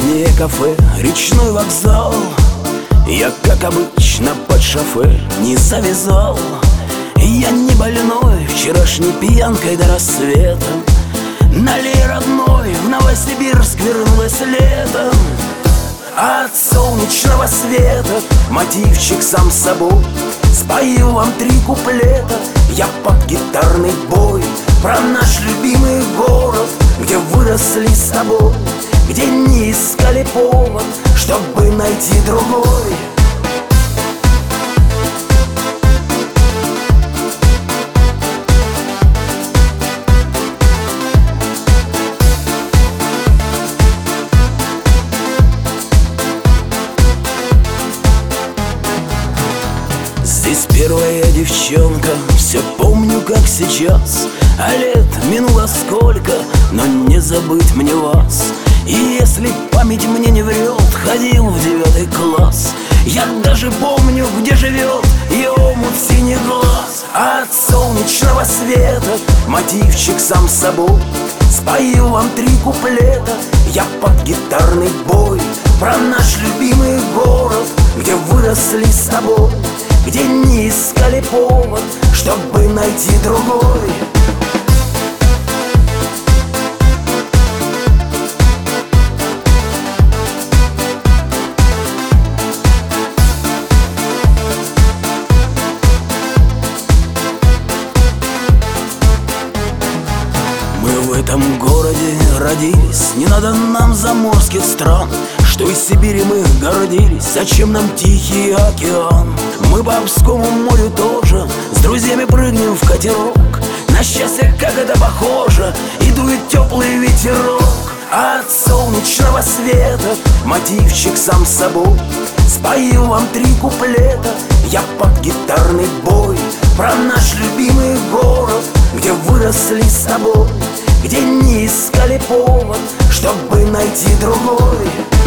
Летнее кафе, речной вокзал. Я, как обычно, под шофе не завязал. Я не больной, вчерашней пьянкой до рассвета. Налей, родной, в Новосибирск вернулось лето. А от солнечного света мотивчик сам собой. Спою вам 3 куплета, я под гитарный бой. Про наш любимый город, где выросли с тобой, где не искали повод, чтобы найти другой. Здесь первая девчонка, все помню как сейчас. А лет минуло сколько, но не забыть мне вас. И если память мне не врет, ходил в 9 класс. Я даже помню, где живет и омут синих глаз. А от солнечного света мотивчик сам собой. Спою вам 3 куплета, я под гитарный бой. Про наш любимый город, где выросли с тобой, где не искали повод, чтобы найти другой. Мы в этом городе родились, не надо нам заморских стран. Что из Сибири мы гордились, зачем нам Тихий океан? Мы по Обскому морю тоже с друзьями прыгнем в катерок. На счастье, как это похоже, и дует теплый ветерок. А от солнечного света мотивчик сам собой. Спою вам 3 куплета, я под гитарный бой. Про наш любимый город, где выросли с тобой, где не искали повод, чтобы найти другой.